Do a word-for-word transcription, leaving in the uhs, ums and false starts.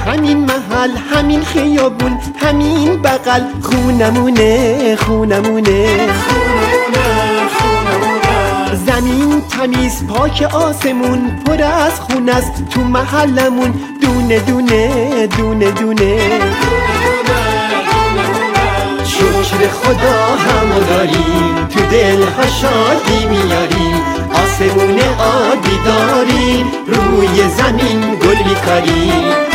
همین محل، همین خیابون، همین بغل خونمونه خونمونه. زمین تمیز پاک، آسمون پر از خون است تو محلمون، دونه دونه دونه دونه. شکر خدا همو داریم، تو دلها شادی میاریم، آسمون آبی داریم، روی زمین گل میکاریم.